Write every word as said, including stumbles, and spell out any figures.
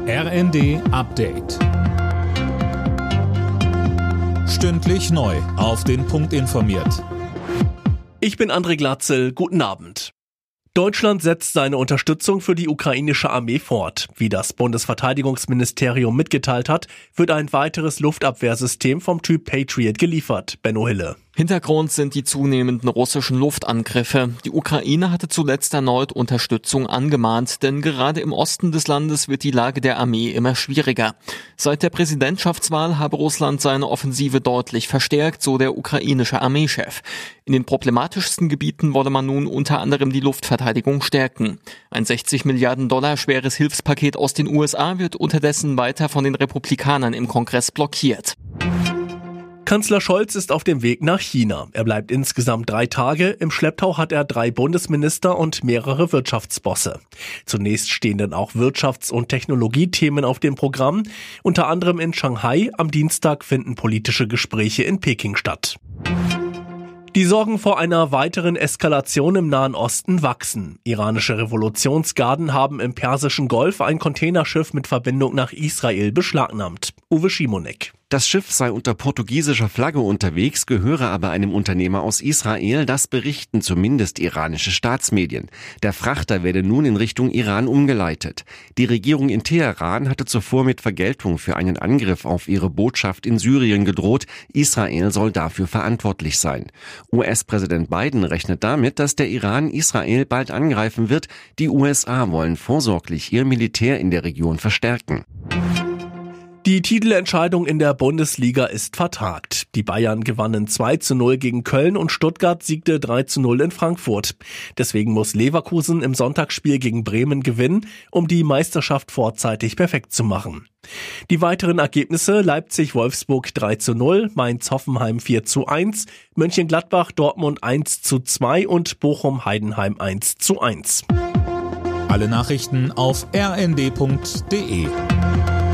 R N D Update. Stündlich neu auf den Punkt informiert. Ich bin André Glatzel, guten Abend. Deutschland setzt seine Unterstützung für die ukrainische Armee fort. Wie das Bundesverteidigungsministerium mitgeteilt hat, wird ein weiteres Luftabwehrsystem vom Typ Patriot geliefert. Benno Hille. Hintergrund sind die zunehmenden russischen Luftangriffe. Die Ukraine hatte zuletzt erneut Unterstützung angemahnt, denn gerade im Osten des Landes wird die Lage der Armee immer schwieriger. Seit der Präsidentschaftswahl habe Russland seine Offensive deutlich verstärkt, so der ukrainische Armeechef. In den problematischsten Gebieten wolle man nun unter anderem die Luftverteidigung stärken. Ein sechzig Milliarden Dollar schweres Hilfspaket aus den U S A wird unterdessen weiter von den Republikanern im Kongress blockiert. Kanzler Scholz ist auf dem Weg nach China. Er bleibt insgesamt drei Tage. Im Schlepptau hat er drei Bundesminister und mehrere Wirtschaftsbosse. Zunächst stehen dann auch Wirtschafts- und Technologiethemen auf dem Programm. Unter anderem in Shanghai. Am Dienstag finden politische Gespräche in Peking statt. Die Sorgen vor einer weiteren Eskalation im Nahen Osten wachsen. Iranische Revolutionsgarden haben im Persischen Golf ein Containerschiff mit Verbindung nach Israel beschlagnahmt. Uwe Schimonek. Das Schiff sei unter portugiesischer Flagge unterwegs, gehöre aber einem Unternehmer aus Israel, das berichten zumindest iranische Staatsmedien. Der Frachter werde nun in Richtung Iran umgeleitet. Die Regierung in Teheran hatte zuvor mit Vergeltung für einen Angriff auf ihre Botschaft in Syrien gedroht. Israel soll dafür verantwortlich sein. U S-Präsident Biden rechnet damit, dass der Iran Israel bald angreifen wird. Die U S A wollen vorsorglich ihr Militär in der Region verstärken. Die Titelentscheidung in der Bundesliga ist vertagt. Die Bayern gewannen zwei zu null gegen Köln und Stuttgart siegte drei zu null in Frankfurt. Deswegen muss Leverkusen im Sonntagsspiel gegen Bremen gewinnen, um die Meisterschaft vorzeitig perfekt zu machen. Die weiteren Ergebnisse: Leipzig-Wolfsburg drei zu null, Mainz-Hoffenheim vier zu eins, Mönchengladbach-Dortmund eins zu zwei und Bochum-Heidenheim eins zu eins. Alle Nachrichten auf r n d punkt d e.